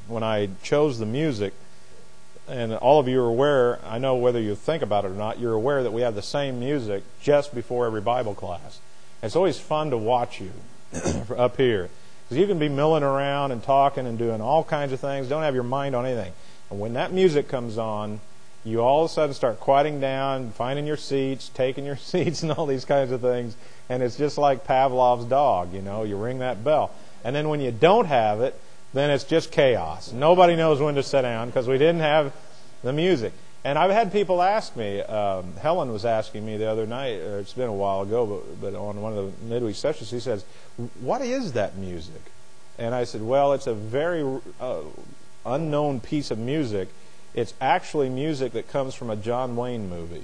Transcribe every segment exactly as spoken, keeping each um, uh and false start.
when I chose the music, and all of you are aware, I know whether you think about it or not, you're aware that we have the same music just before every Bible class. It's always fun to watch you up here. Because you can be milling around and talking and doing all kinds of things, don't have your mind on anything. And when that music comes on, you all of a sudden start quieting down, finding your seats, taking your seats, and all these kinds of things. And it's just like Pavlov's dog, you know, you ring that bell. And then when you don't have it, then it's just chaos. Nobody knows when to sit down because we didn't have the music. And I've had people ask me, um, Helen was asking me the other night, or it's been a while ago, but, but on one of the midweek sessions, she says, what is that music? And I said, well, it's a very uh, unknown piece of music. It's actually music that comes from a John Wayne movie.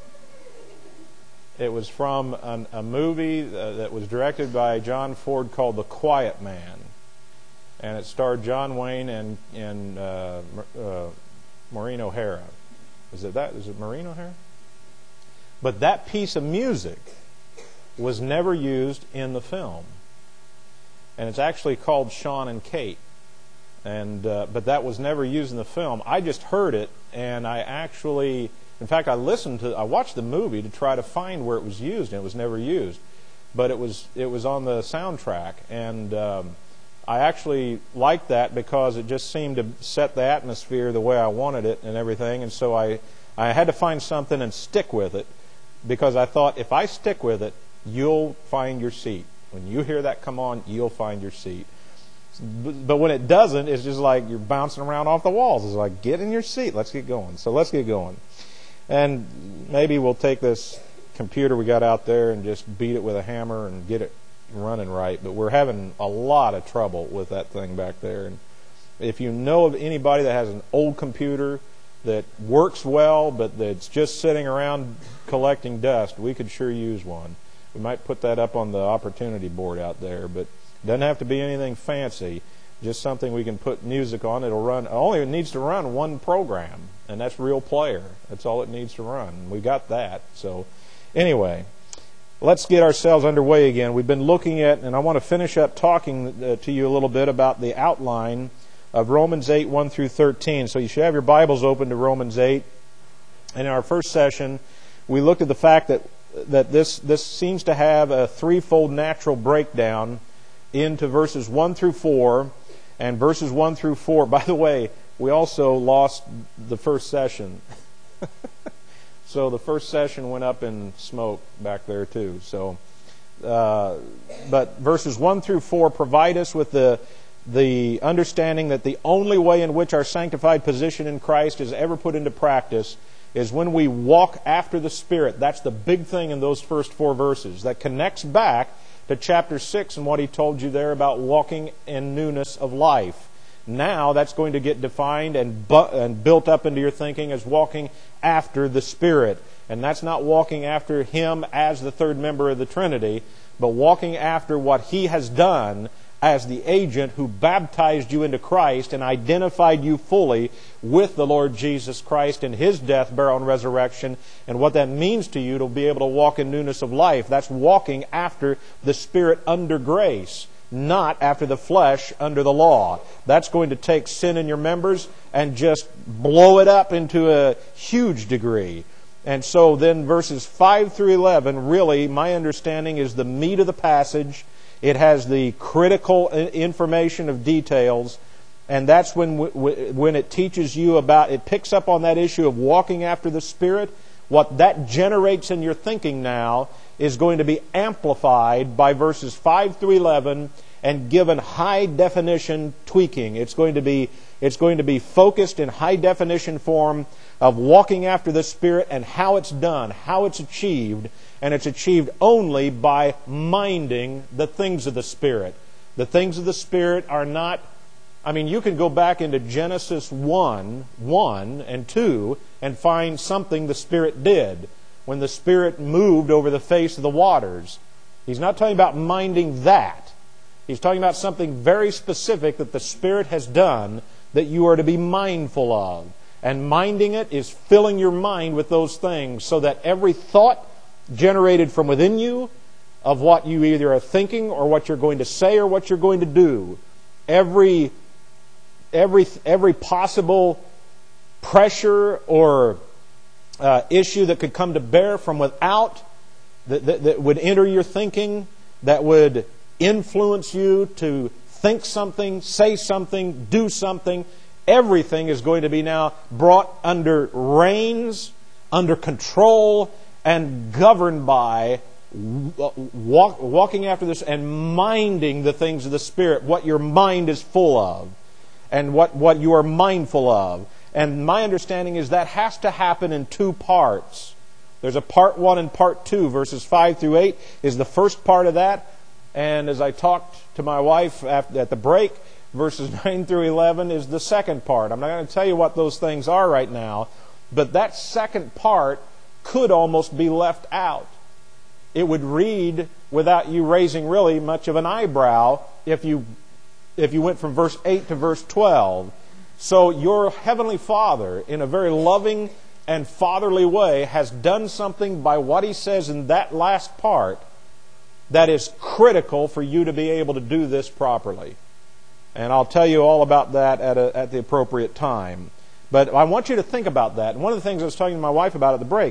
It was from an, a movie uh, that was directed by John Ford called The Quiet Man. And it starred John Wayne and, and uh, uh, Maureen O'Hara. Is it that? Is it Maureen O'Hara? But that piece of music was never used in the film. And it's actually called Sean and Kate. And uh, but that was never used in the film. I just heard it, and I actually, in fact, I listened to, I watched the movie to try to find where it was used, and it was never used. But it was it was on the soundtrack, and um, I actually liked that because it just seemed to set the atmosphere the way I wanted it and everything. And so I, I had to find something and stick with it because I thought if I stick with it, you'll find your seat. When you hear that come on, you'll find your seat. But when it doesn't, it's just like you're bouncing around off the walls. It's like, get in your seat. Let's get going. So let's get going. And maybe we'll take this computer we got out there and just beat it with a hammer and get it running right, but we're having a lot of trouble with that thing back there. And if you know of anybody that has an old computer that works well but that's just sitting around collecting dust, we could sure use one. We might put that up on the opportunity board out there, but it doesn't have to be anything fancy, just something we can put music on. It'll run, only it needs to run one program, and that's Real Player. That's all it needs to run. We got that. So anyway, let's get ourselves underway again. We've been looking at, and I want to finish up talking uh, to you a little bit about the outline of Romans eight, one through thirteen. So you should have your Bibles open to Romans eight. And in our first session, we looked at the fact that that this, this seems to have a threefold natural breakdown into verses one through four. And verses one through four, by the way, we also lost the first session. So the first session went up in smoke back there too. So, uh, but verses one through four provide us with the the understanding that the only way in which our sanctified position in Christ is ever put into practice is when we walk after the Spirit. That's the big thing in those first four verses. That connects back to chapter six and what he told you there about walking in newness of life. Now that's going to get defined and, bu- and built up into your thinking as walking after the Spirit. And that's not walking after Him as the third member of the Trinity, but walking after what He has done as the agent who baptized you into Christ and identified you fully with the Lord Jesus Christ in His death, burial, and resurrection, and what that means to you to be able to walk in newness of life. That's walking after the Spirit under grace, not after the flesh under the law. That's going to take sin in your members and just blow it up into a huge degree. And so then verses five through eleven, really, my understanding is the meat of the passage. It has the critical information of details, and that's when when it teaches you about, it picks up on that issue of walking after the Spirit. What that generates in your thinking now is going to be amplified by verses five through eleven and given high definition tweaking. It's going to be it's going to be focused in high definition form of walking after the Spirit and how it's done, how it's achieved. And it's achieved only by minding the things of the Spirit. The things of the Spirit are not, I mean, you can go back into Genesis one, one and two and find something the Spirit did when the Spirit moved over the face of the waters. He's not talking about minding that. He's talking about something very specific that the Spirit has done that you are to be mindful of. And minding it is filling your mind with those things so that every thought generated from within you of what you either are thinking or what you're going to say or what you're going to do, every every every possible pressure or uh, issue that could come to bear from without, that, that, that would enter your thinking, that would influence you to think something, say something, do something. Everything is going to be now brought under reins, under control, and governed by walk, walking after this and minding the things of the Spirit, what your mind is full of, and what, what you are mindful of. And my understanding is that has to happen in two parts. There's a part one and part two. Verses five through eight is the first part of that. And as I talked to my wife after, at the break, verses nine through eleven is the second part. I'm not going to tell you what those things are right now, but that second part could almost be left out. It would read without you raising really much of an eyebrow if you if you went from verse eight to verse twelve. So your Heavenly Father, in a very loving and fatherly way, has done something by what He says in that last part that is critical for you to be able to do this properly. And I'll tell you all about that at, a, at the appropriate time. But I want you to think about that. And one of the things I was talking to my wife about at the break,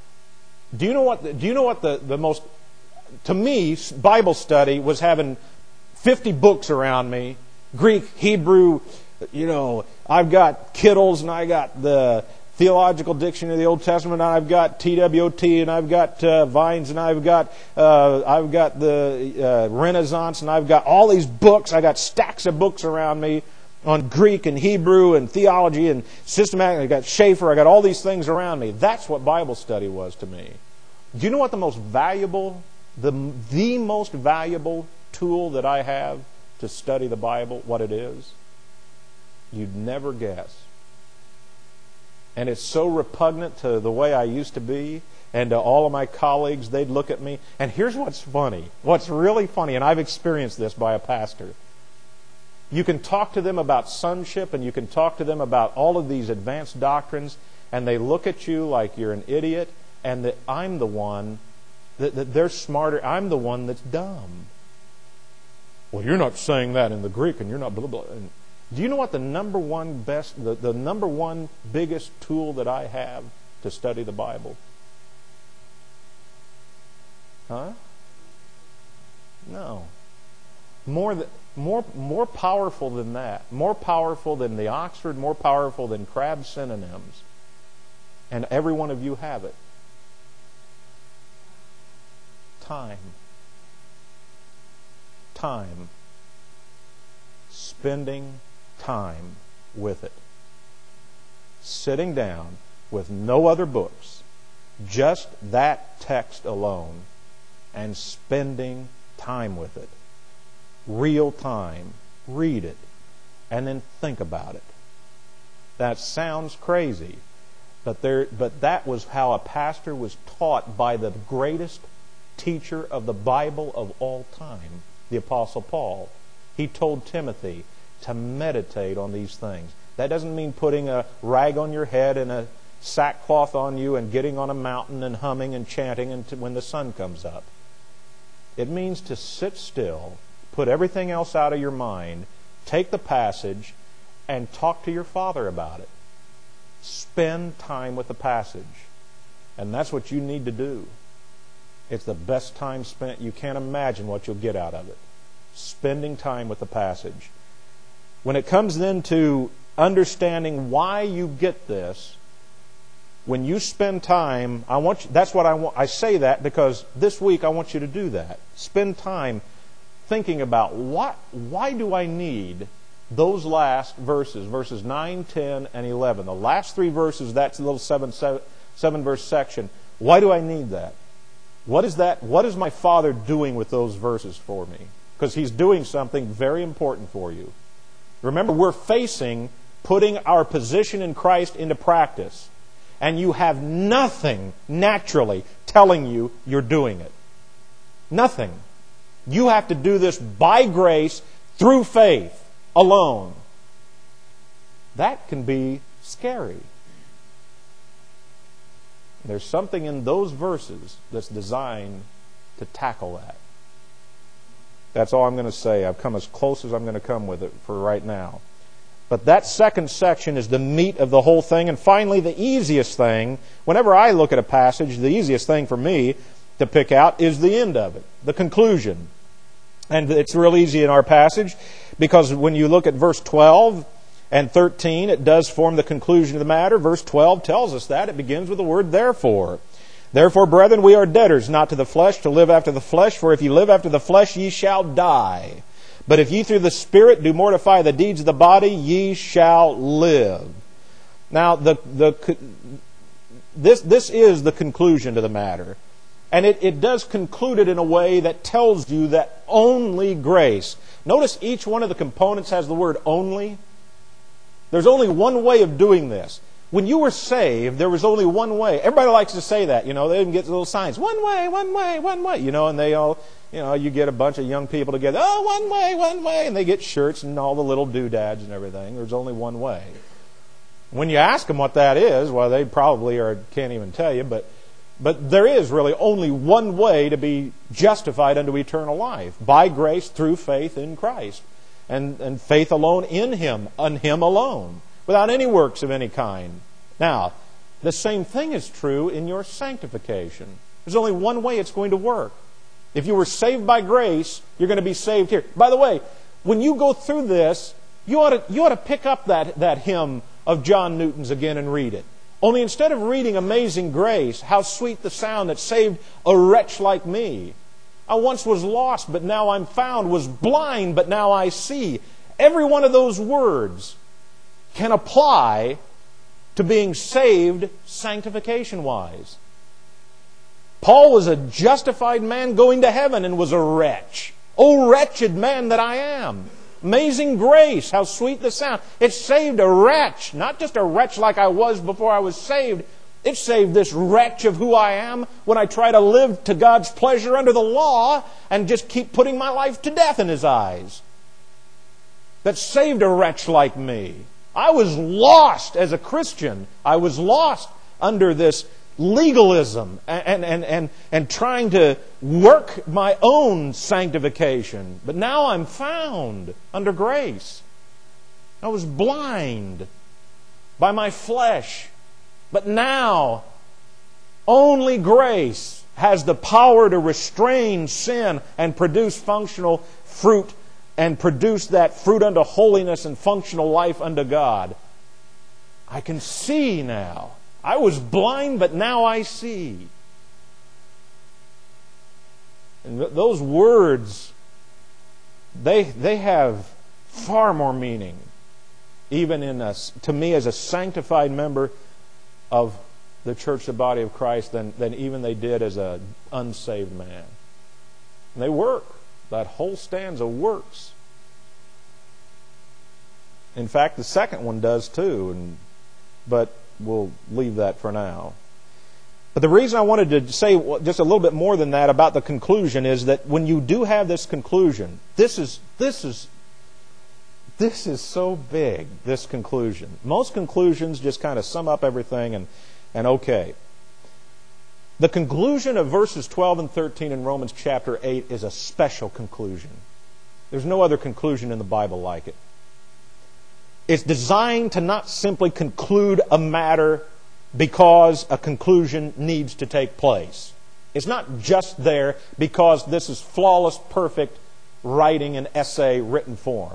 do you know what, do you know what the, the most, to me, Bible study was having fifty books around me, Greek, Hebrew, you know, I've got Kittles and I got the Theological Dictionary of the Old Testament, and I've got T W O T, and I've got uh, Vines, and I've got uh, I've got the uh, Renaissance, and I've got all these books. I got stacks of books around me on Greek and Hebrew and theology and systematic. I got Schaeffer. I got all these things around me. That's what Bible study was to me. Do you know what the most valuable, the the most valuable tool that I have to study the Bible? What it is? You'd never guess. And it's so repugnant to the way I used to be, and to all of my colleagues, they'd look at me. And here's what's funny. What's really funny, and I've experienced this by a pastor. You can talk to them about sonship, and you can talk to them about all of these advanced doctrines, and they look at you like you're an idiot, and that I'm the one, that, that they're smarter. I'm the one that's dumb. Well, you're not saying that in the Greek, and you're not blah, blah, blah. And do you know what the number one best, the, the number one biggest tool that I have to study the Bible? Huh? No. More, th- more, more powerful than that. More powerful than the Oxford, more powerful than Crabbe's synonyms. And every one of you have it. Time. Time. Spending time with it. Sitting down with no other books, just that text alone, and spending time with it. Real time. Read it. And then think about it. That sounds crazy, but there but that was how a pastor was taught by the greatest teacher of the Bible of all time, the Apostle Paul. He told Timothy to meditate on these things. That doesn't mean putting a rag on your head and a sackcloth on you and getting on a mountain and humming and chanting until when the sun comes up. It means to sit still, put everything else out of your mind, take the passage, and talk to your Father about it. Spend time with the passage. And that's what you need to do. It's the best time spent. You can't imagine what you'll get out of it. Spending time with the passage. When it comes then to understanding why you get this, when you spend time, I want you, that's what I want. I say that because this week I want you to do that. Spend time thinking about what, why do I need those last verses, verses nine, ten, and eleven. The last three verses, that's a little seven, seven, seven verse section. Why do I need that? What is that? What is my Father doing with those verses for me? Because He's doing something very important for you. Remember, we're facing putting our position in Christ into practice. And you have nothing naturally telling you you're doing it. Nothing. You have to do this by grace, through faith, alone. That can be scary. There's something in those verses that's designed to tackle that. That's all I'm going to say. I've come as close as I'm going to come with it for right now. But that second section is the meat of the whole thing. And finally, the easiest thing, whenever I look at a passage, the easiest thing for me to pick out is the end of it, the conclusion. And it's real easy in our passage, because when you look at verse twelve and thirteen, it does form the conclusion of the matter. Verse twelve tells us that. It begins with the word therefore. Therefore, brethren, we are debtors, not to the flesh, to live after the flesh. For if ye live after the flesh, ye shall die. But if ye through the Spirit do mortify the deeds of the body, ye shall live. Now, the the this this is the conclusion to the matter. And it, it does conclude it in a way that tells you that only grace. Notice each one of the components has the word only. There's only one way of doing this. When you were saved, there was only one way. Everybody likes to say that, you know. They even get little signs. One way, one way, one way. You know, and they all, you know, you get a bunch of young people together. Oh, one way, one way. And they get shirts and all the little doodads and everything. There's only one way. When you ask them what that is, well, they probably are, can't even tell you, but But there is really only one way to be justified unto eternal life. By grace through faith in Christ. And, and faith alone in Him, on Him alone. Without any works of any kind. Now, the same thing is true in your sanctification. There's only one way it's going to work. If you were saved by grace, you're going to be saved here. By the way, when you go through this, you ought to, you ought to pick up that, that hymn of John Newton's again and read it. Only instead of reading Amazing Grace, how sweet the sound that saved a wretch like me. I once was lost, but now I'm found, was blind, but now I see. Every one of those words can apply to being saved sanctification-wise. Paul was a justified man going to heaven and was a wretch. Oh, wretched man that I am. Amazing grace, how sweet the sound. It saved a wretch, not just a wretch like I was before I was saved. It saved this wretch of who I am when I try to live to God's pleasure under the law and just keep putting my life to death in His eyes. That saved a wretch like me. I was lost as a Christian. I was lost under this legalism and, and, and, and trying to work my own sanctification. But now I'm found under grace. I was blind by my flesh. But now only grace has the power to restrain sin and produce functional fruit and produce that fruit unto holiness and functional life unto God. I can see now. I was blind, but now I see. And th- those words, they they have far more meaning, even in us, to me as a sanctified member of the church, the body of Christ, than, than even they did as an unsaved man. And they work. That whole stanza works. In fact, the second one does too, and but we'll leave that for now. But the reason I wanted to say just a little bit more than that about the conclusion is that when you do have this conclusion, this is this is this is so big, this conclusion. Most conclusions just kind of sum up everything and, and okay. The conclusion of verses twelve and thirteen in Romans chapter eight is a special conclusion. There's no other conclusion in the Bible like it. It's designed to not simply conclude a matter because a conclusion needs to take place. It's not just there because this is flawless, perfect writing and essay written form.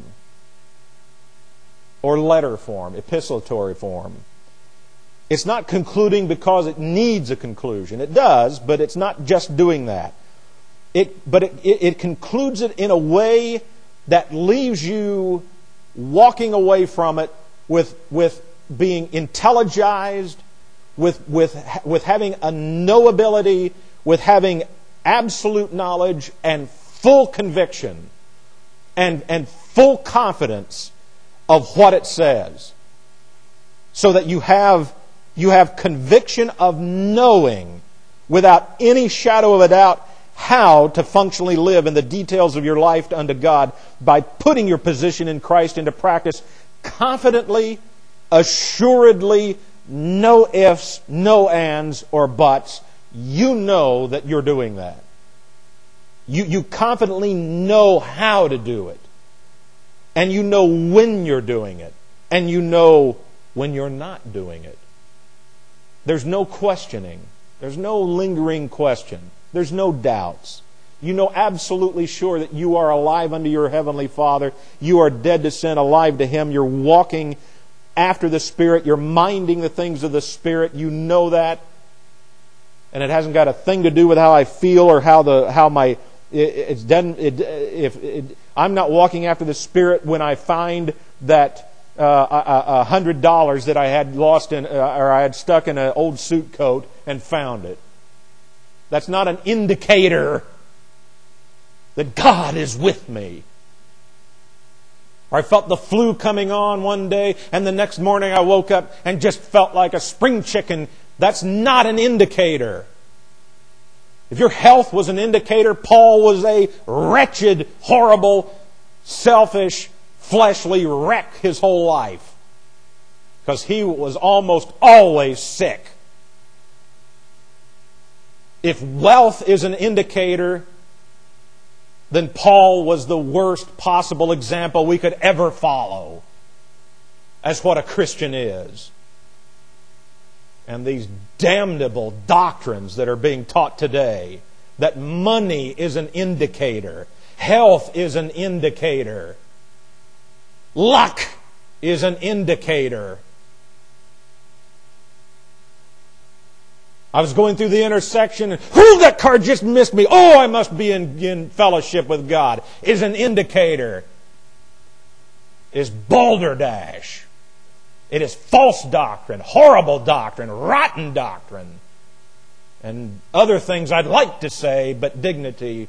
Or letter form, epistolatory form. It's not concluding because it needs a conclusion. It does, but it's not just doing that. It, but it, it, it concludes it in a way that leaves you walking away from it with, with being intelligized, with, with, with having a knowability, with having absolute knowledge and full conviction and, and full confidence of what it says. So that you have, you have conviction of knowing without any shadow of a doubt how to functionally live in the details of your life unto God by putting your position in Christ into practice confidently, assuredly, no ifs, no ands, or buts. You know that you're doing that. You, you confidently know how to do it. And you know when you're doing it. And you know when you're not doing it. There's no questioning. There's no lingering question. There's no doubts. You know absolutely sure that you are alive unto your Heavenly Father. You are dead to sin, alive to Him. You're walking after the Spirit. You're minding the things of the Spirit. You know that. And it hasn't got a thing to do with how I feel or how the how my it, it's done. It, if it, I'm not walking after the Spirit when I find that uh, a, a hundred dollars that I had lost in uh, or I had stuck in an old suit coat and found it. That's not an indicator that God is with me. Or I felt the flu coming on one day, and the next morning I woke up and just felt like a spring chicken. That's not an indicator. If your health was an indicator, Paul was a wretched, horrible, selfish, fleshly wreck his whole life. Because he was almost always sick. If wealth is an indicator, then Paul was the worst possible example we could ever follow as what a Christian is. And these damnable doctrines that are being taught today, that money is an indicator, health is an indicator, luck is an indicator. I was going through the intersection and, whoo, that car just missed me. Oh, I must be in, in fellowship with God. Is an indicator. Is balderdash. It is false doctrine, horrible doctrine, rotten doctrine, and other things I'd like to say, but dignity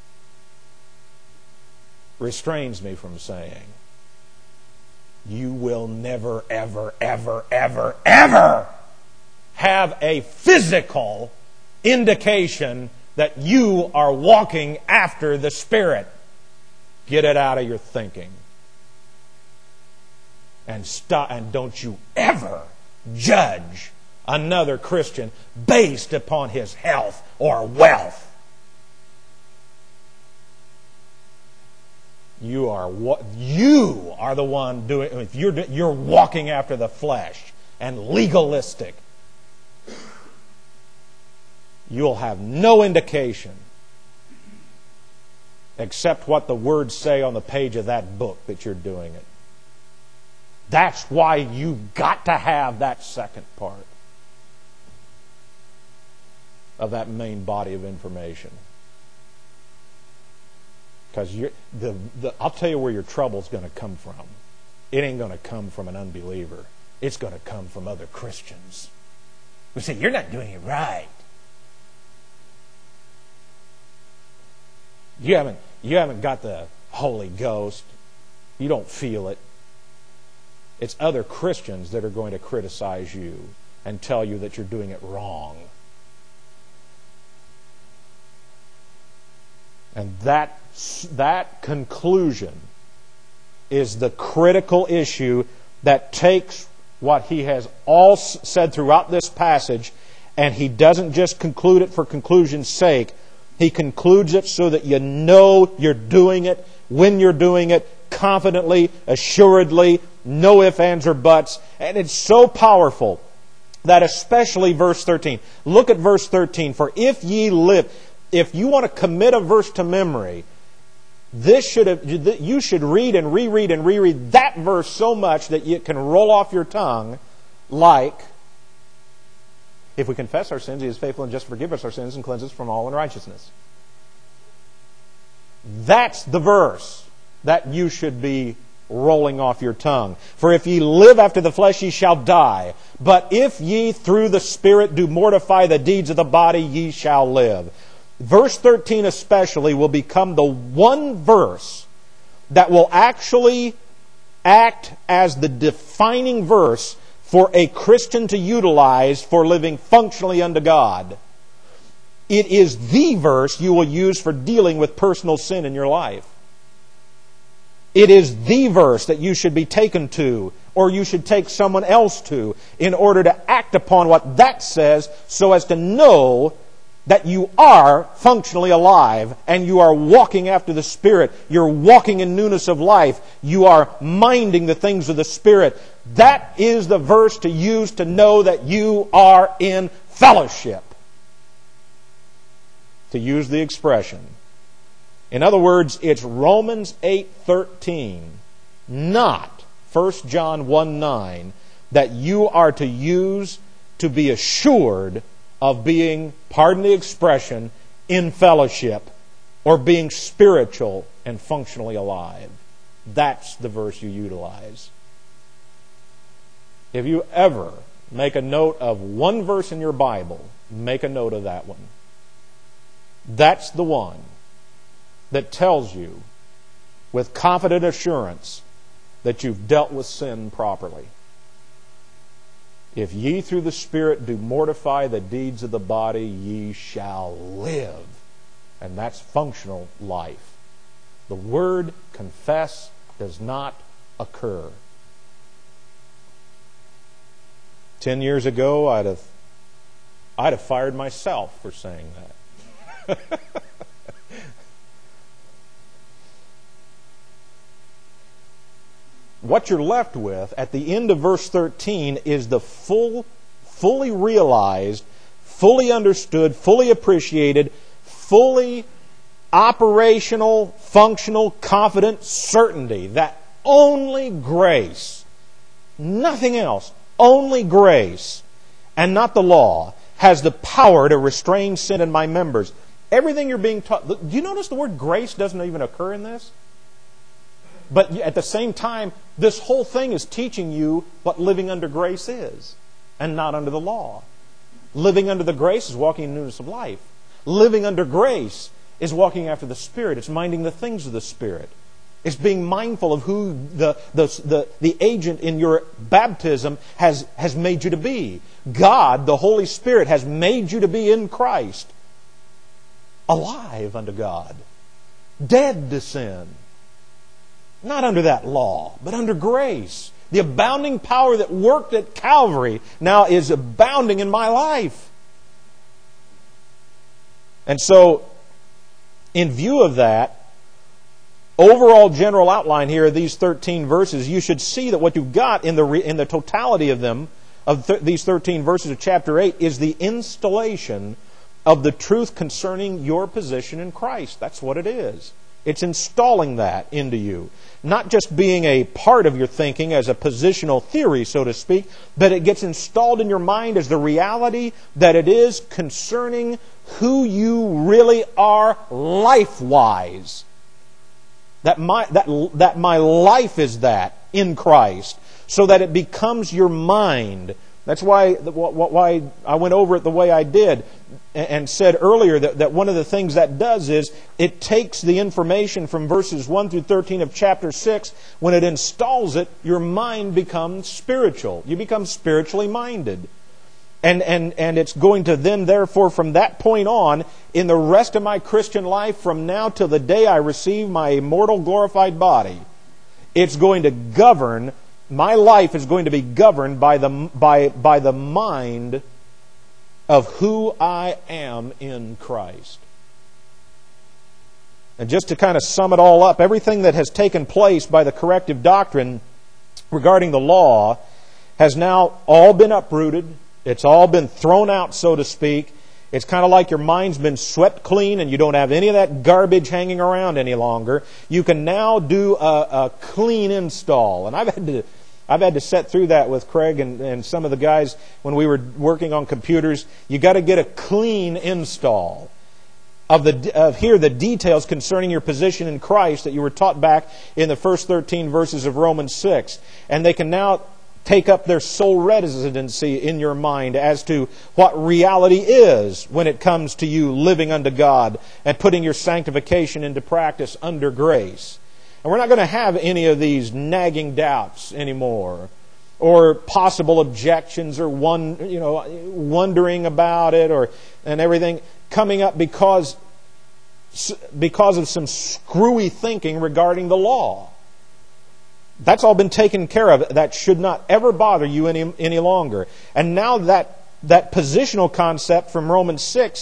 restrains me from saying. You will never, ever, ever, ever, ever have a physical indication that you are walking after the Spirit. Get it out of your thinking. And stop, and don't you ever judge another Christian based upon his health or wealth. You are what you are the one doing. If you're you're walking after the flesh and legalistic, you'll have no indication except what the words say on the page of that book that you're doing it. That's why you've got to have that second part of that main body of information. Because you're, the, the, I'll tell you where your trouble's going to come from. It ain't going to come from an unbeliever. It's going to come from other Christians who say, you're not doing it right. You haven't, you haven't got the Holy Ghost. You don't feel it. It's other Christians that are going to criticize you and tell you that you're doing it wrong. And that, that conclusion is the critical issue that takes what he has all said throughout this passage, and he doesn't just conclude it for conclusion's sake. He concludes it so that you know you're doing it, when you're doing it, confidently, assuredly, no ifs, ands, or buts. And it's so powerful that especially verse thirteen. Look at verse thirteen. For if ye live, if you want to commit a verse to memory, this should have, you should read and reread and reread that verse so much that it can roll off your tongue like, if we confess our sins, He is faithful and just to forgive us our sins and cleanse us from all unrighteousness. That's the verse that you should be rolling off your tongue. For if ye live after the flesh, ye shall die. But if ye through the Spirit do mortify the deeds of the body, ye shall live. Verse thirteen especially will become the one verse that will actually act as the defining verse for a Christian to utilize for living functionally unto God. It is the verse you will use for dealing with personal sin in your life. It is the verse that you should be taken to, or you should take someone else to, in order to act upon what that says, so as to know that you are functionally alive and you are walking after the Spirit. You're walking in newness of life. You are minding the things of the Spirit. That is the verse to use to know that you are in fellowship. To use the expression. In other words, it's Romans eight thirteen, not First John one nine, that you are to use to be assured of being, pardon the expression, in fellowship or being spiritual and functionally alive. That's the verse you utilize. If you ever make a note of one verse in your Bible, make a note of that one. That's the one that tells you with confident assurance that you've dealt with sin properly. If ye through the Spirit do mortify the deeds of the body, ye shall live. And that's functional life. The word confess does not occur. Ten years ago, I'd have, I'd have fired myself for saying that. What you're left with at the end of verse thirteen is the full, fully realized, fully understood, fully appreciated, fully operational, functional, confident certainty that only grace, nothing else, only grace, and not the law, has the power to restrain sin in my members. Everything you're being taught. Do you notice the word grace doesn't even occur in this? But at the same time, this whole thing is teaching you what living under grace is, and not under the law. Living under the grace is walking in newness of life. Living under grace is walking after the Spirit. It's minding the things of the Spirit. It's being mindful of who the, the, the, the agent in your baptism has, has made you to be. God, the Holy Spirit, has made you to be in Christ. Alive unto God. Dead to sin. Not under that law, but under grace. The abounding power that worked at Calvary now is abounding in my life. And so, in view of that, overall general outline here of these thirteen verses, you should see that what you've got in the in the totality of them, of th- these thirteen verses of chapter eight, is the installation of the truth concerning your position in Christ. That's what it is. It's installing that into you. Not just being a part of your thinking as a positional theory, so to speak, but it gets installed in your mind as the reality that it is concerning who you really are life-wise. That my, that, that my life is that in Christ, so that it becomes your mind. That's why, why I went over it the way I did and said earlier that, that one of the things that does is it takes the information from verses one through thirteen of chapter six. When it installs it, your mind becomes spiritual. You become spiritually minded. And, and, and it's going to then, therefore, from that point on, in the rest of my Christian life, from now till the day I receive my immortal glorified body, it's going to govern. My life is going to be governed by the, by, by the mind of who I am in Christ. And just to kind of sum it all up, everything that has taken place by the corrective doctrine regarding the law has now all been uprooted. It's all been thrown out, so to speak. It's kind of like your mind's been swept clean and you don't have any of that garbage hanging around any longer. You can now do a, a clean install. And I've had to I've had to set through that with Craig and, and some of the guys when we were working on computers. You got to get a clean install of the of here the details concerning your position in Christ that you were taught back in the first thirteen verses of Romans six. And they can now take up their sole residency in your mind as to what reality is when it comes to you living unto God and putting your sanctification into practice under grace. And we're not going to have any of these nagging doubts anymore, or possible objections, or one, you know, wondering about it, or and everything coming up because because of some screwy thinking regarding the law. That's all been taken care of. That should not ever bother you any any longer. And now that that positional concept from Romans six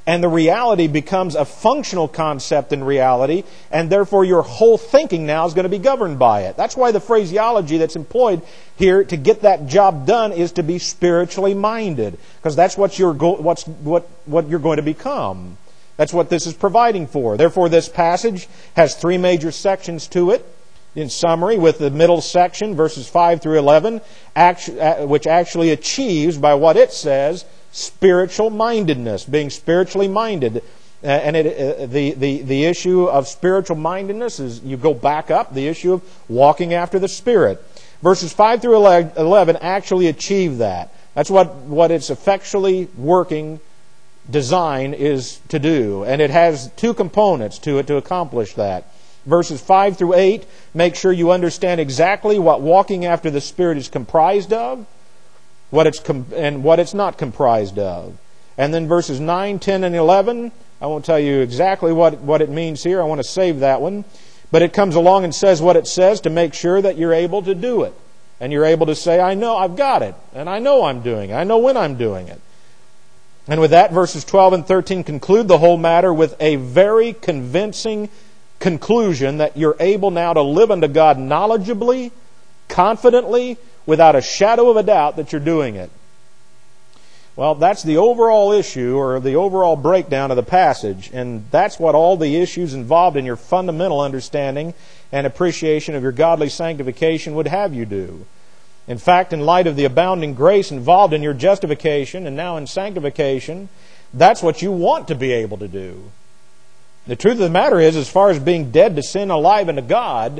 and the reality becomes a functional concept in reality, and therefore your whole thinking now is going to be governed by it. That's why the phraseology that's employed here to get that job done is to be spiritually minded, because that's what you're go- what's what what you're going to become. That's what this is providing for. Therefore, this passage has three major sections to it. In summary, with the middle section, verses five through eleven, which actually achieves, by what it says, spiritual mindedness, being spiritually minded. And it, the, the, the issue of spiritual mindedness is, you go back up, the issue of walking after the Spirit. Verses five through eleven actually achieve that. That's what, what its effectually working design is to do. And it has two components to it to accomplish that. Verses five through eight, make sure you understand exactly what walking after the Spirit is comprised of, what it's com- and what it's not comprised of. And then verses nine, ten, and eleven, I won't tell you exactly what, what it means here. I want to save that one. But it comes along and says what it says to make sure that you're able to do it. And you're able to say, I know I've got it. And I know I'm doing it. I know when I'm doing it. And with that, verses twelve and thirteen conclude the whole matter with a very convincing conclusion that you're able now to live unto God knowledgeably, confidently, without a shadow of a doubt that you're doing it. Well, that's the overall issue, or the overall breakdown of the passage, and that's what all the issues involved in your fundamental understanding and appreciation of your godly sanctification would have you do. In fact, in light of the abounding grace involved in your justification and now in sanctification, that's what you want to be able to do. The truth of the matter is, as far as being dead to sin, alive unto God,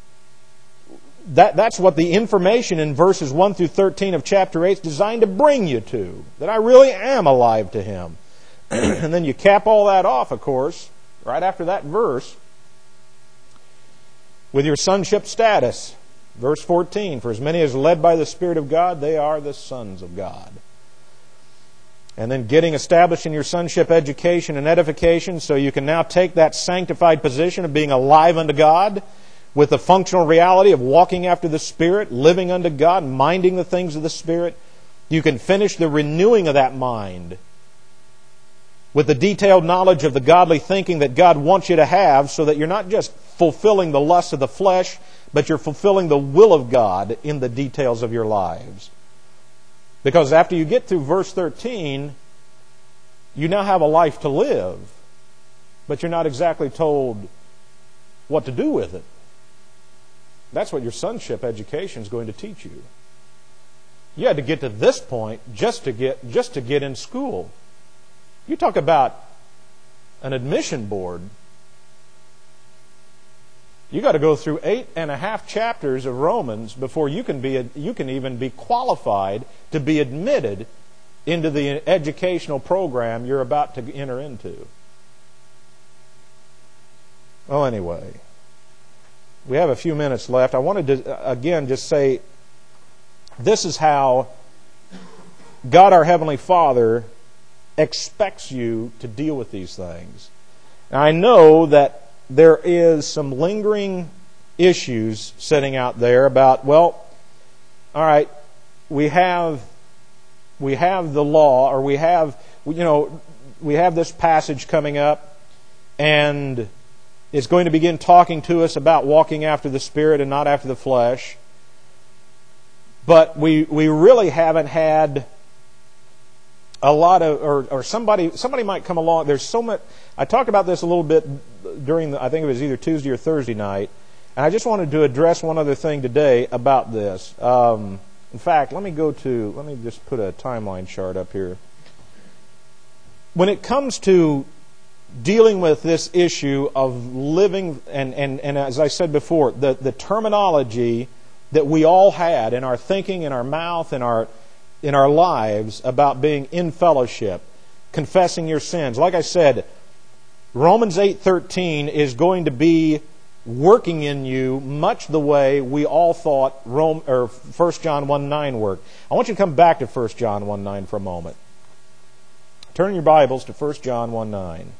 that, that's what the information in verses one through thirteen of chapter eight is designed to bring you to. That I really am alive to Him. And then you cap all that off, of course, right after that verse, with your sonship status. Verse fourteen, for as many as are led by the Spirit of God, they are the sons of God. And then getting established in your sonship education and edification, so you can now take that sanctified position of being alive unto God with the functional reality of walking after the Spirit, living unto God, minding the things of the Spirit. You can finish the renewing of that mind with the detailed knowledge of the godly thinking that God wants you to have, so that you're not just fulfilling the lusts of the flesh, but you're fulfilling the will of God in the details of your lives. Because after you get through verse thirteen, you now have a life to live, but you're not exactly told what to do with it. That's what your sonship education is going to teach you. You had to get to this point just to get just to get in school. You talk about an admission board. You got to go through eight and a half chapters of Romans before you can be you can even be qualified to be admitted into the educational program you're about to enter into. Well, anyway, we have a few minutes left. I wanted to again just say this is how God our Heavenly Father expects you to deal with these things. Now, I know that there is some lingering issues sitting out there about, well, all right, we have we have the law, or we have, you know, we have this passage coming up, and it's going to begin talking to us about walking after the Spirit and not after the flesh. But we we really haven't had a lot of, or, or somebody somebody might come along. There's so much. I talked about this a little bit during the, I think it was either Tuesday or Thursday night, and I just wanted to address one other thing today about this. Um, in fact, let me go to, let me just put a timeline chart up here. When it comes to dealing with this issue of living, and, and, and as I said before, the, the terminology that we all had in our thinking, in our mouth, in our in our lives about being in fellowship, confessing your sins. Like I said, Romans eight thirteen is going to be working in you much the way we all thought Rome or First John one nine worked. I want you to come back to First John one nine for a moment. Turn your Bibles to First John one nine.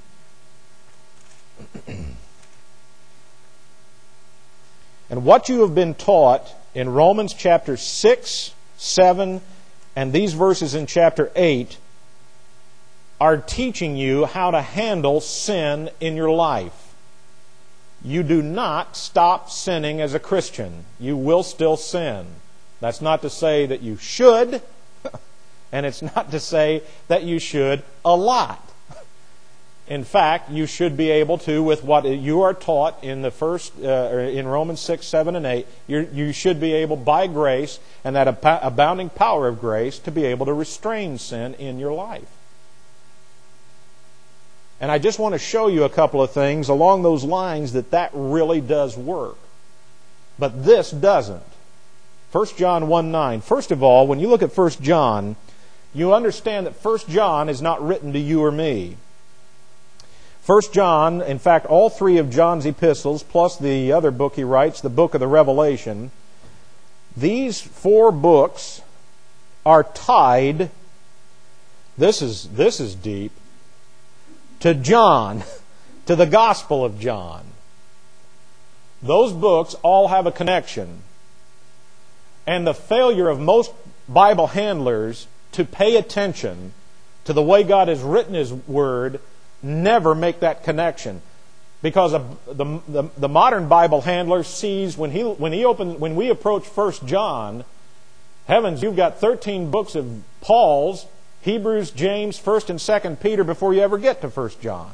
And what you have been taught in Romans chapter six, seven, and these verses in chapter eight are teaching you how to handle sin in your life. You do not stop sinning as a Christian. You will still sin. That's not to say that you should, and it's not to say that you should a lot. In fact, you should be able to, with what you are taught in the first, uh, or in Romans six, seven, and eight, you're, you should be able, by grace and that ab- abounding power of grace, to be able to restrain sin in your life. And I just want to show you a couple of things along those lines that that really does work. But this doesn't. First John one nine. First of all, when you look at First John, you understand that First John is not written to you or me. First John, in fact, all three of John's epistles, plus the other book he writes, the book of the Revelation, these four books are tied, this is, this is deep, to John, to the Gospel of John. Those books all have a connection. And the failure of most Bible handlers to pay attention to the way God has written His Word never make that connection. Because a, the, the, the modern Bible handler sees, when he, when he open, when we approach First John, heavens, you've got thirteen books of Paul's, Hebrews, James, First and Second Peter, before you ever get to First John.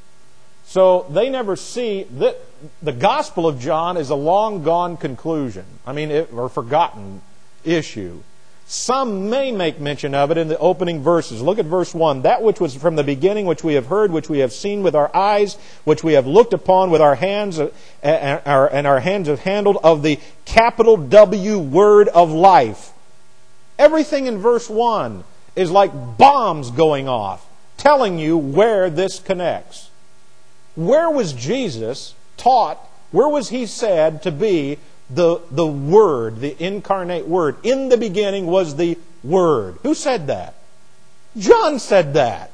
So they never see that the Gospel of John is a long gone conclusion. I mean, it, or forgotten issue. Some may make mention of it in the opening verses. Look at verse one. That which was from the beginning, which we have heard, which we have seen with our eyes, which we have looked upon with our hands, uh, and, our, and our hands have handled, of the capital W Word of life. Everything in verse one is like bombs going off, telling you where this connects. Where was Jesus taught, where was He said to be the, the Word, the incarnate Word? In the beginning was the Word. Who said that? John said that.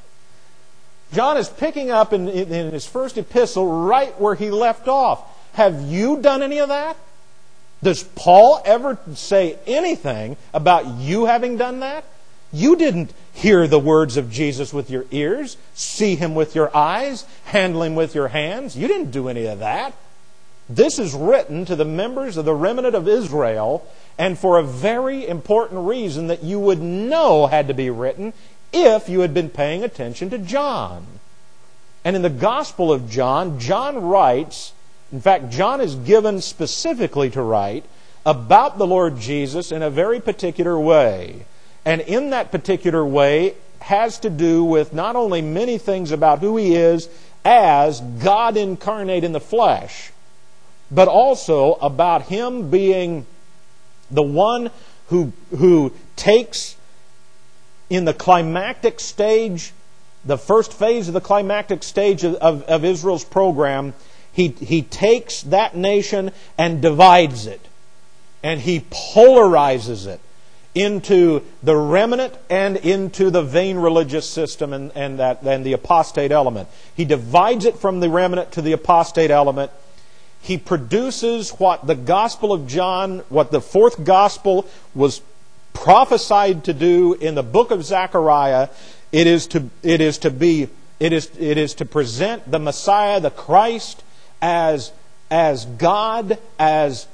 John is picking up in, in his first epistle right where he left off. Have you done any of that? Does Paul ever say anything about you having done that? You didn't hear the words of Jesus with your ears, see Him with your eyes, handle Him with your hands. You didn't do any of that. This is written to the members of the remnant of Israel, and for a very important reason that you would know had to be written if you had been paying attention to John. And in the Gospel of John, John writes, in fact, John is given specifically to write about the Lord Jesus in a very particular way. And in that particular way has to do with not only many things about who He is as God incarnate in the flesh, but also about Him being the one who, who takes in the climactic stage, the first phase of the climactic stage of, of, of Israel's program, he, he takes that nation and divides it. And He polarizes it into the remnant and into the vain religious system and, and, that, and the apostate element. He divides it from the remnant to the apostate element. He produces what the Gospel of John, what the fourth Gospel was prophesied to do in the book of Zechariah. It is to, it is to be, it is, it is to present the Messiah, the Christ, as, as God, as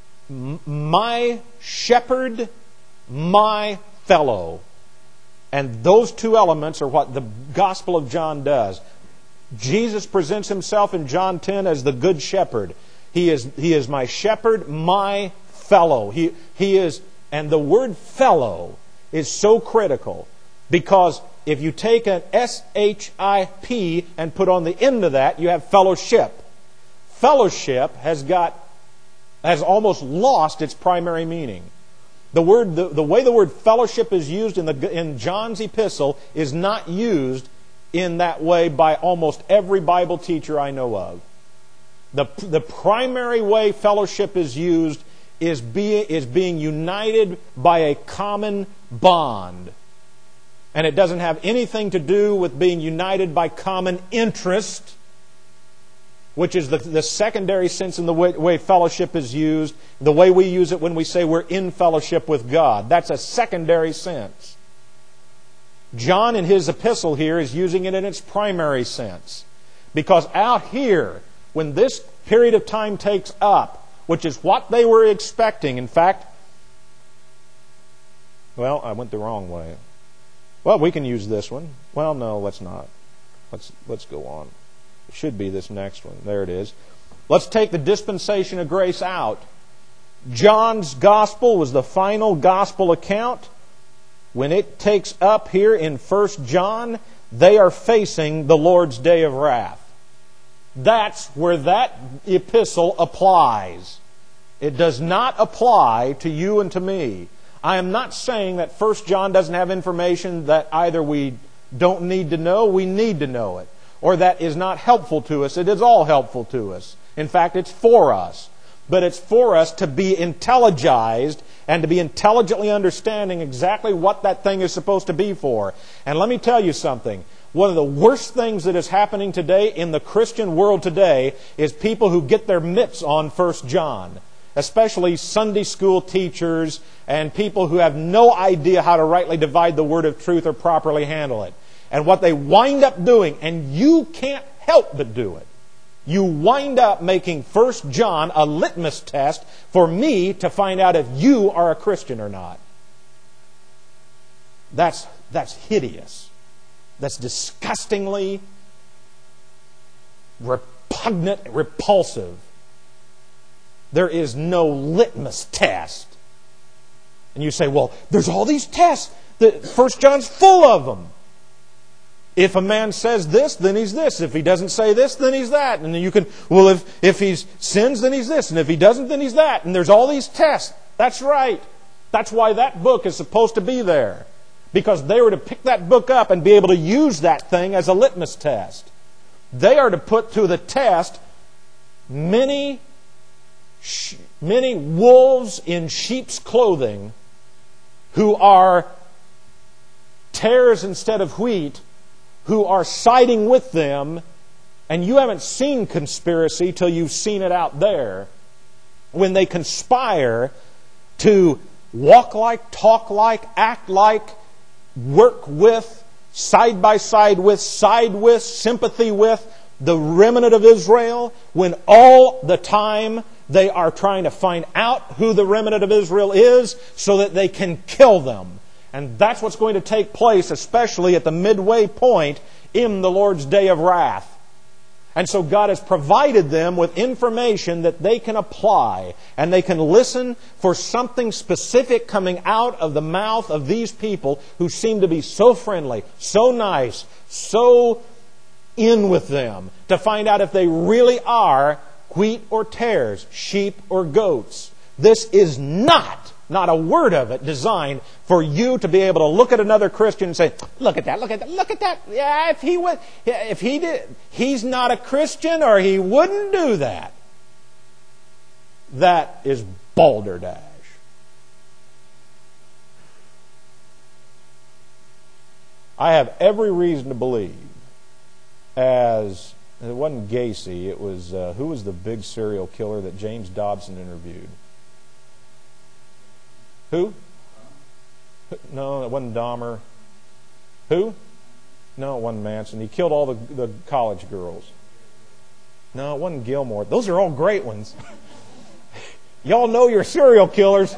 my shepherd, my fellow. And those two elements are what the Gospel of John does. Jesus presents Himself in John ten as the Good Shepherd. He is, he is my shepherd, my fellow. He, he is, and the word fellow is so critical because if you take an S H I P and put on the end of that, you have fellowship. Fellowship has got, has almost lost its primary meaning. The word, the, the way the word fellowship is used in the in John's epistle is not used in that way by almost every Bible teacher I know of. The, the primary way fellowship is used is, be, is being united by a common bond. And it doesn't have anything to do with being united by common interest, which is the, the secondary sense in the way, way fellowship is used, the way we use it when we say we're in fellowship with God. That's a secondary sense. John in his epistle here is using it in its primary sense. Because out here, when this period of time takes up, which is what they were expecting, in fact, well, I went the wrong way. Well, we can use this one. Well, no, let's not. Let's let's go on. It should be this next one. There it is. Let's take the dispensation of grace out. John's gospel was the final gospel account. When it takes up here in First John, they are facing the Lord's day of wrath. That's where that epistle applies. It does not apply to you and to me. I am not saying that First John doesn't have information that either we don't need to know, we need to know it, or that is not helpful to us. It is all helpful to us. In fact, it's for us. But it's for us to be intelligized and to be intelligently understanding exactly what that thing is supposed to be for. And let me tell you something. One of the worst things that is happening today in the Christian world today is people who get their mitts on First John. Especially Sunday school teachers and people who have no idea how to rightly divide the word of truth or properly handle it. And what they wind up doing, and you can't help but do it, you wind up making First John a litmus test for me to find out if you are a Christian or not. That's, that's hideous. That's disgustingly repugnant, repulsive. There is no litmus test. And you say, well, there's all these tests. First John's full of them. If a man says this, then he's this. If he doesn't say this, then he's that. And then you can, well, if, if he sins, then he's this. And if he doesn't, then he's that. And there's all these tests. That's right. That's why that book is supposed to be there. Because they were to pick that book up and be able to use that thing as a litmus test. They are to put to the test many, many wolves in sheep's clothing who are tares instead of wheat, who are siding with them, and you haven't seen conspiracy till you've seen it out there, when they conspire to walk like, talk like, act like, work with, side by side with, side with, sympathy with the remnant of Israel, when all the time they are trying to find out who the remnant of Israel is so that they can kill them. And that's what's going to take place, especially at the midway point in the Lord's day of wrath. And so God has provided them with information that they can apply, and they can listen for something specific coming out of the mouth of these people who seem to be so friendly, so nice, so in with them, to find out if they really are wheat or tares, sheep or goats. This is not, not a word of it, designed for you to be able to look at another Christian and say, look at that, look at that, look at that. Yeah, if he would, if he did, he's not a Christian, or he wouldn't do that. That is balderdash. I have every reason to believe, as it wasn't Gacy, it was uh, who was the big serial killer that James Dobson interviewed? Who? No, it wasn't Dahmer. Who? No, it wasn't Manson. He killed all the, the college girls. No, it wasn't Gilmore. Those are all great ones. Y'all know your serial killers.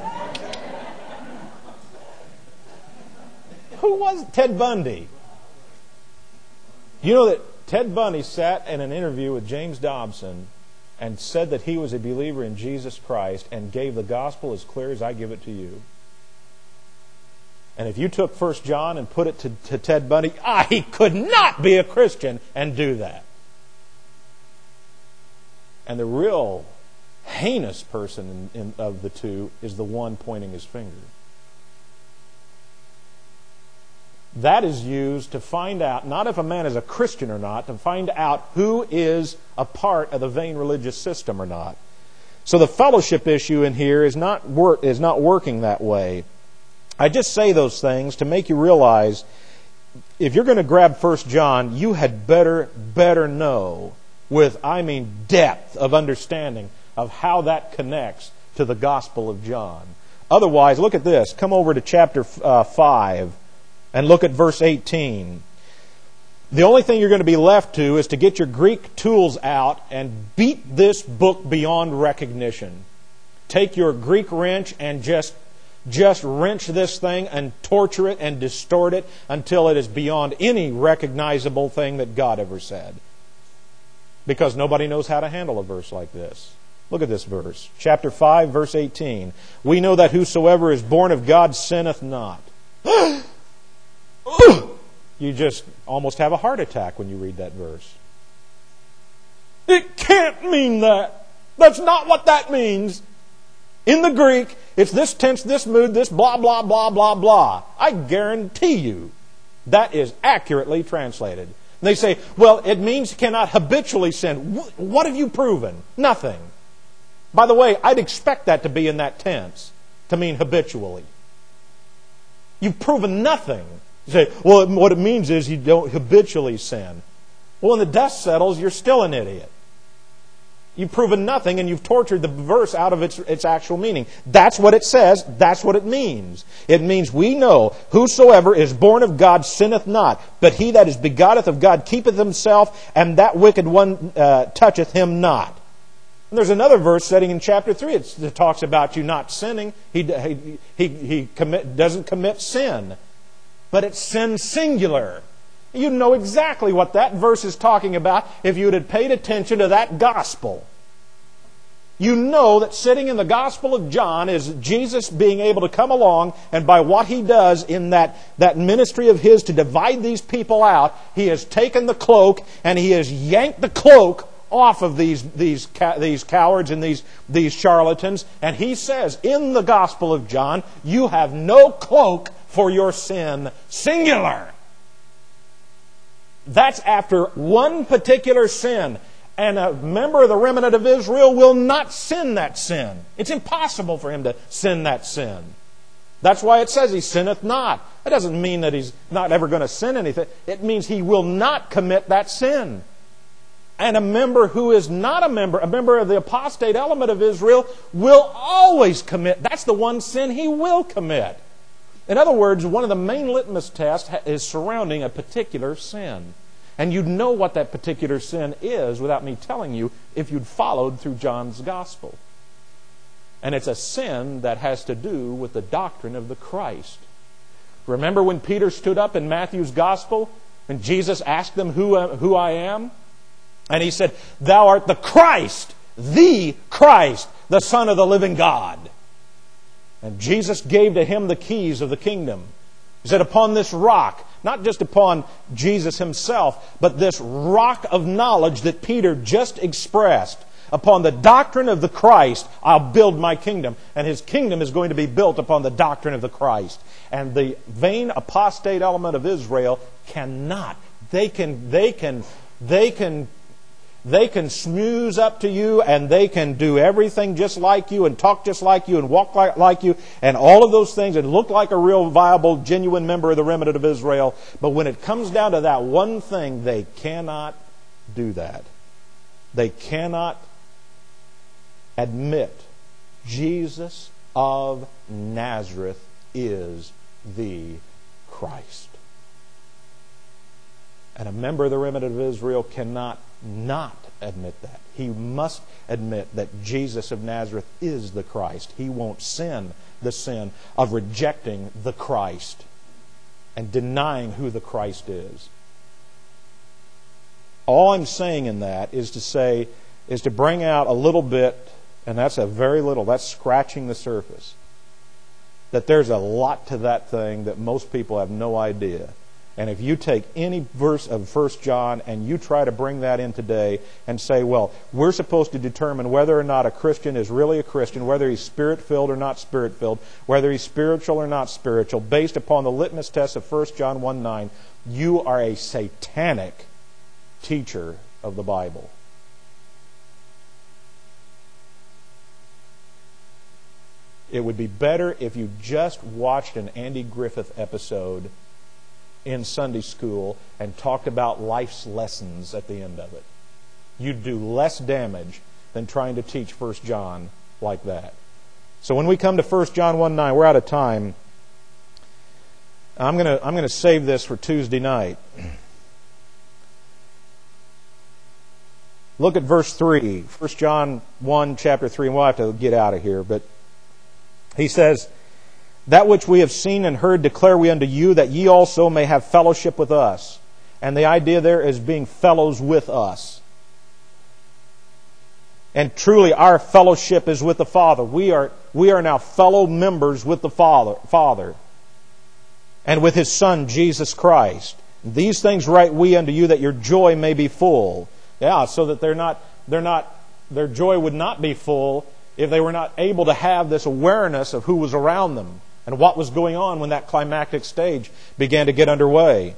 Who was it? Ted Bundy. You know that Ted Bundy sat in an interview with James Dobson and said that he was a believer in Jesus Christ and gave the gospel as clear as I give it to you. And if you took First John and put it to, to Ted Bundy, ah, he could not be a Christian and do that. And the real heinous person in, in, of the two is the one pointing his finger. That is used to find out, not if a man is a Christian or not, to find out who is a part of the vain religious system or not. So the fellowship issue in here is not work, is not working that way. I just say those things to make you realize, if you're going to grab First John, you had better, better know with, I mean, depth of understanding of how that connects to the Gospel of John. Otherwise, look at this. Come over to chapter uh, five. and look at verse eighteen. The only thing you're going to be left to is to get your Greek tools out and beat this book beyond recognition. Take your Greek wrench and just, just wrench this thing and torture it and distort it until it is beyond any recognizable thing that God ever said. Because nobody knows how to handle a verse like this. Look at this verse. Chapter five, verse eighteen. We know that whosoever is born of God sinneth not. You just almost have a heart attack when you read that verse. It can't mean that. That's not what that means. In the Greek, it's this tense, this mood, this blah, blah, blah, blah, blah. I guarantee you that is accurately translated. And they say, well, it means you cannot habitually sin. What have you proven? Nothing. By the way, I'd expect that to be in that tense, to mean habitually. You've proven nothing. You say, well, what it means is you don't habitually sin. Well, when the dust settles, you're still an idiot. You've proven nothing, and you've tortured the verse out of its, its actual meaning. That's what it says. That's what it means. It means we know, whosoever is born of God sinneth not, but he that is begotteth of God keepeth himself, and that wicked one uh, toucheth him not. And there's another verse setting in chapter three that talks about you not sinning. He, he, he, he commit, doesn't commit sin. But it's sin singular. You know exactly what that verse is talking about if you had paid attention to that gospel. You know that sitting in the Gospel of John is Jesus being able to come along, and by what He does in that, that ministry of His to divide these people out, He has taken the cloak and He has yanked the cloak off of these, these, these cowards and these, these charlatans. And He says in the Gospel of John, you have no cloak for your sin, singular. That's after one particular sin. And a member of the remnant of Israel will not sin that sin. It's impossible for him to sin that sin. That's why it says he sinneth not. That doesn't mean that he's not ever going to sin anything. It means he will not commit that sin. And a member who is not a member, a member of the apostate element of Israel, will always commit. That's the one sin he will commit. In other words, one of the main litmus tests is surrounding a particular sin. And you'd know what that particular sin is without me telling you if you'd followed through John's Gospel. And it's a sin that has to do with the doctrine of the Christ. Remember when Peter stood up in Matthew's Gospel and Jesus asked them who, who I am? And he said, thou art the Christ, the Christ, the Son of the living God. And Jesus gave to him the keys of the kingdom. He said, upon this rock, not just upon Jesus himself, but this rock of knowledge that Peter just expressed, upon the doctrine of the Christ, I'll build my kingdom. And his kingdom is going to be built upon the doctrine of the Christ. And the vain apostate element of Israel cannot. They can, they can, they can They can smooze up to you, and they can do everything just like you and talk just like you and walk like, like you and all of those things and look like a real viable, genuine member of the remnant of Israel. But when it comes down to that one thing, they cannot do that. They cannot admit Jesus of Nazareth is the Christ. And a member of the remnant of Israel cannot not admit that. He must admit that Jesus of Nazareth is the Christ. He won't sin the sin of rejecting the Christ and denying who the Christ is. All I'm saying in that is to say, is to bring out a little bit, and that's a very little, that's scratching the surface, that there's a lot to that thing that most people have no idea. And if you take any verse of First John and you try to bring that in today and say, well, we're supposed to determine whether or not a Christian is really a Christian, whether he's Spirit-filled or not Spirit-filled, whether he's spiritual or not spiritual, based upon the litmus test of First John one nine, you are a satanic teacher of the Bible. It would be better if you just watched an Andy Griffith episode in Sunday school and talked about life's lessons at the end of it. You'd do less damage than trying to teach First John like that. So when we come to First John one nine, we're out of time. I'm going to I'm going to save this for Tuesday night. Look at verse three, First John one, chapter three, and we'll have to get out of here. But he says, "That which we have seen and heard declare we unto you, that ye also may have fellowship with us." And the idea there is being fellows with us. And truly, our fellowship is with the Father. We are we are now fellow members with the Father, Father, and with His Son, Jesus Christ. "These things write we unto you, that your joy may be full." Yeah, so that they're not, they're not, their joy would not be full if they were not able to have this awareness of who was around them and what was going on when that climactic stage began to get underway.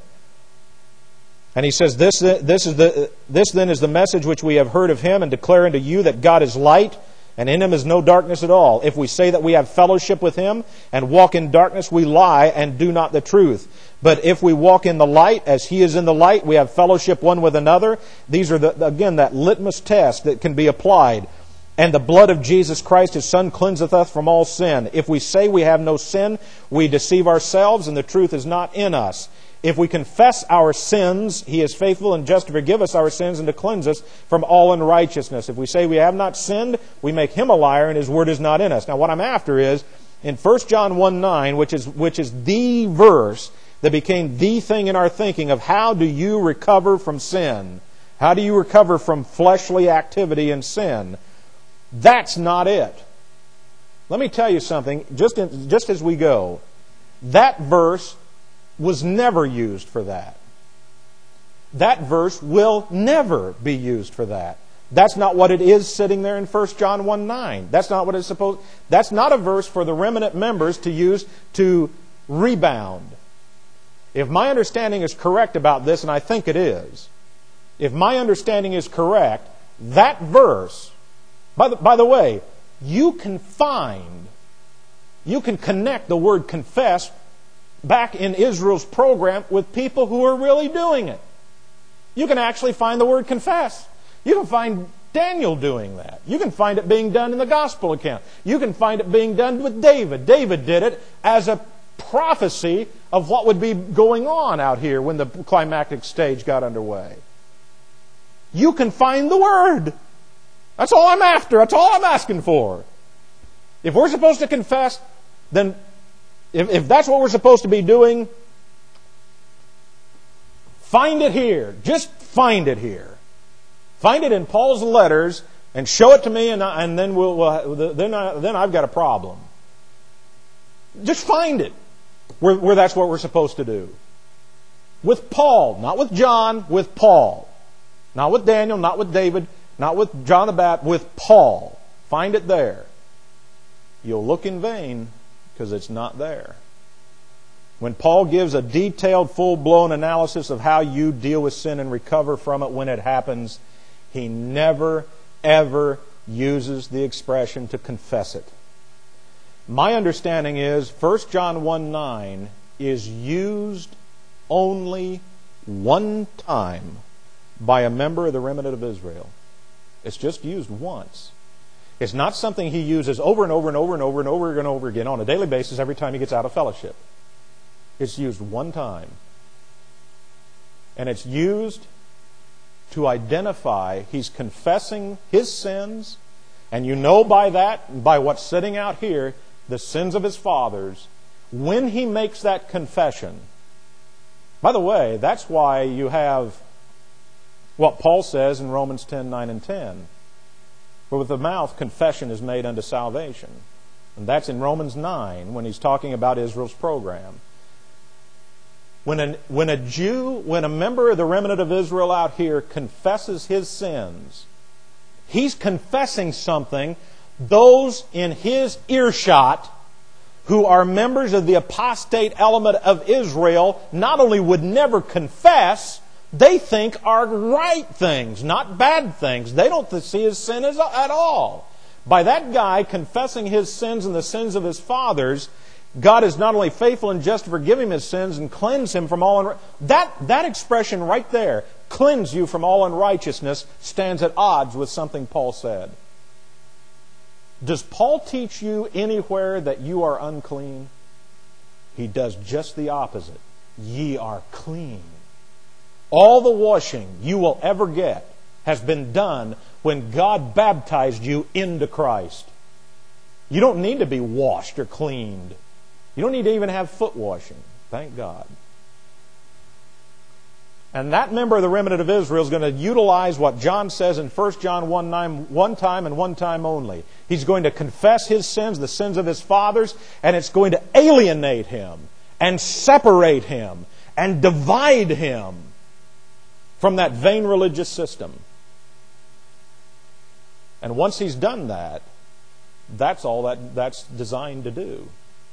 And he says, this, this, is the, this then is the message which we have heard of Him, and declare unto you that God is light, and in Him is no darkness at all. If we say that we have fellowship with Him and walk in darkness, we lie and do not the truth. But if we walk in the light, as He is in the light, we have fellowship one with another. These are, the, again, that litmus test that can be applied. "And the blood of Jesus Christ, His Son, cleanseth us from all sin. If we say we have no sin, we deceive ourselves, and the truth is not in us. If we confess our sins, He is faithful and just to forgive us our sins and to cleanse us from all unrighteousness. If we say we have not sinned, we make Him a liar, and His word is not in us." Now what I'm after is, in First John one nine, which is, which is the verse that became the thing in our thinking of how do you recover from sin? How do you recover from fleshly activity and sin? That's not it. Let me tell you something, just, in, just as we go. That verse was never used for that. That verse will never be used for that. That's not what it is sitting there in First John one nine. That's not what it's supposed. That's not a verse for the remnant members to use to rebound. If my understanding is correct about this, and I think it is, if my understanding is correct, that verse, by the, by the way, you can find, you can connect the word confess back in Israel's program with people who are really doing it. You can actually find the word confess. You can find Daniel doing that. You can find it being done in the gospel account. You can find it being done with David. David did it as a prophecy of what would be going on out here when the climactic stage got underway. You can find the word. That's all I'm after. That's all I'm asking for. If we're supposed to confess, then if, if that's what we're supposed to be doing, find it here. Just find it here. Find it in Paul's letters and show it to me, and, I, and then we'll, we'll then I, then I've got a problem. Just find it where, where that's what we're supposed to do. With Paul, not with John, with Paul. Not with Daniel, not with David, not with John the Baptist, with Paul. Find it there. You'll look in vain because it's not there. When Paul gives a detailed, full-blown analysis of how you deal with sin and recover from it when it happens, he never, ever uses the expression to confess it. My understanding is First John one nine is used only one time by a member of the remnant of Israel. It's just used once. It's not something he uses over and over and over and over and over and over again on a daily basis every time he gets out of fellowship. It's used one time. And it's used to identify he's confessing his sins, and you know by that, by what's sitting out here, the sins of his fathers, when he makes that confession. By the way, that's why you have what Paul says in Romans ten, nine and ten. For with the mouth confession is made unto salvation. And that's in Romans nine when he's talking about Israel's program. When a, when a Jew, when a member of the remnant of Israel out here confesses his sins, he's confessing something those in his earshot who are members of the apostate element of Israel not only would never confess, they think are right things, not bad things. They don't see his sin as, at all. By that guy confessing his sins and the sins of his fathers, God is not only faithful and just to forgive him his sins and cleanse him from all unrighteousness. That, that expression right there, cleanse you from all unrighteousness, stands at odds with something Paul said. Does Paul teach you anywhere that you are unclean? he does just the opposite. Ye are clean. All the washing you will ever get has been done when God baptized you into Christ. You don't need to be washed or cleaned. You don't need to even have foot washing. Thank God. And that member of the remnant of Israel is going to utilize what John says in First John one nine one time and one time only. He's going to confess his sins, the sins of his fathers, and it's going to alienate him and separate him and divide him from that vain religious system. And once he's done that, that's all that that's designed to do.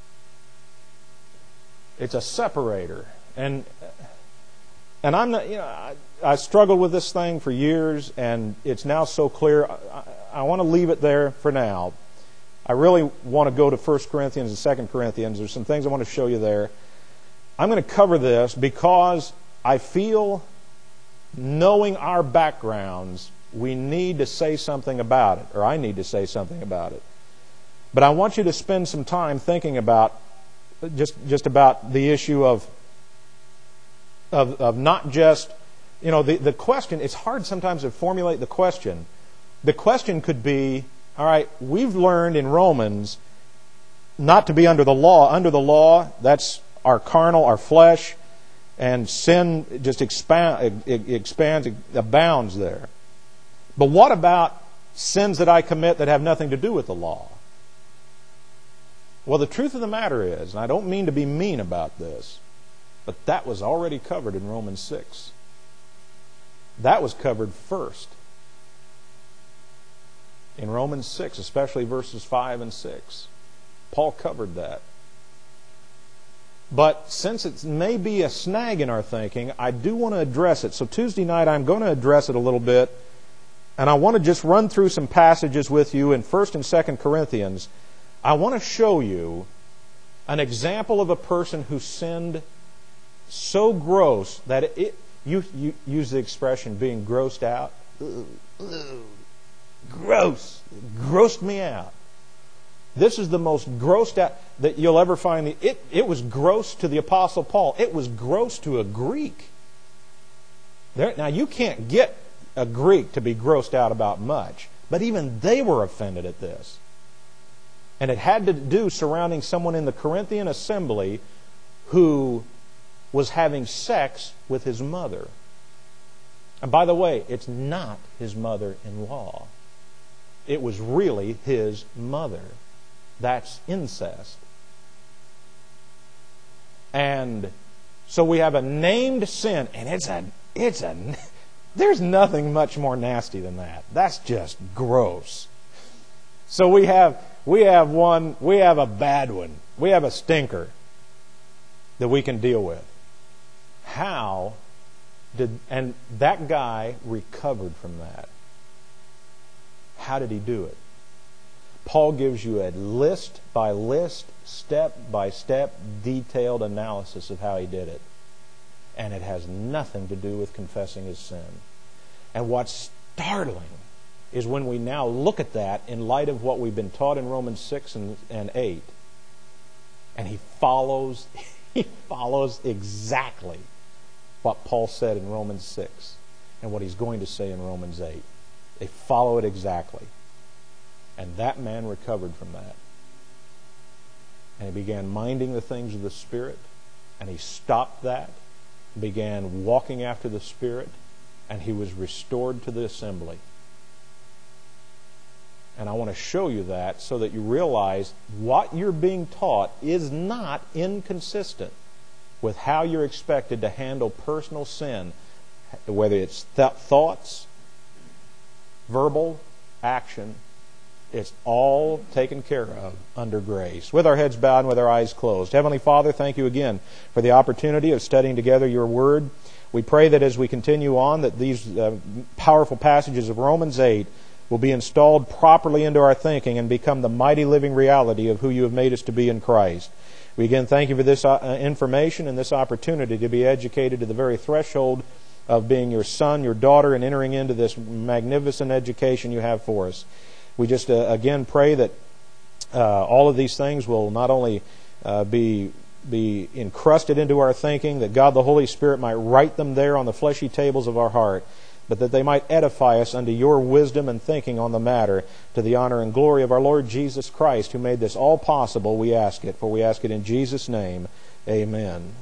It's a separator. And and I'm not, you know, I, I struggled with this thing for years, and it's now so clear. I, I want to leave it there for now. I really want to go to First Corinthians and Second Corinthians. There's some things I want to show you there. I'm going to cover this because I feel, knowing our backgrounds, we need to say something about it, or I need to say something about it. But I want you to spend some time thinking about just just about the issue of of, of not just, you know, the, the question. It's hard sometimes to formulate the question. The question could be, all right, we've learned in Romans not to be under the law. Under the law, that's our carnal, our flesh, and sin just expand, expands, abounds there. But what about sins that I commit that have nothing to do with the law? Well, the truth of the matter is, and I don't mean to be mean about this, but that was already covered in Romans six. That was covered first. In Romans six, especially verses five and six. Paul covered that. But since it may be a snag in our thinking, I do want to address it. So Tuesday night I'm going to address it a little bit. And I want to just run through some passages with you in First and Second Corinthians. I want to show you an example of a person who sinned so gross that it, it you, you use the expression being grossed out. Ugh, ugh, gross. It grossed me out. This is the most grossed out that you'll ever find. The, it, it was gross to the Apostle Paul. It was gross to a Greek. There, now, you can't get a Greek to be grossed out about much, but even they were offended at this. And it had to do surrounding someone in the Corinthian assembly who was having sex with his mother. And by the way, it's not his mother-in-law. It was really his mother. That's incest. And so we have a named sin, and it's a, it's a, there's nothing much more nasty than that. That's just gross. So we have, we have one, we have a bad one. We have a stinker that we can deal with. How did, and that guy recovered from that. How did he do it? Paul gives you a list by list, step by step, detailed analysis of how he did it. And it has nothing to do with confessing his sin. And what's startling is when we now look at that in light of what we've been taught in Romans six and, and eight. And he follows, he follows exactly what Paul said in Romans six and what he's going to say in Romans eight. They follow it exactly. And that man recovered from that. And he began minding the things of the Spirit. And he stopped that. Began walking after the Spirit. And he was restored to the assembly. And I want to show you that so that you realize what you're being taught is not inconsistent with how you're expected to handle personal sin, whether it's th- thoughts, verbal, action. It's all taken care of under grace. With our heads bowed and with our eyes closed. Heavenly Father, thank you again for the opportunity of studying together your Word. We pray that as we continue on, that these uh, powerful passages of Romans eight will be installed properly into our thinking and become the mighty living reality of who you have made us to be in Christ. We again thank you for this uh, information and this opportunity to be educated to the very threshold of being your son, your daughter, and entering into this magnificent education you have for us. We just, uh, again, pray that uh, all of these things will not only uh, be be encrusted into our thinking, that God the Holy Spirit might write them there on the fleshy tables of our heart, but that they might edify us unto your wisdom and thinking on the matter, to the honor and glory of our Lord Jesus Christ, who made this all possible. We ask it, for we ask it in Jesus' name. Amen.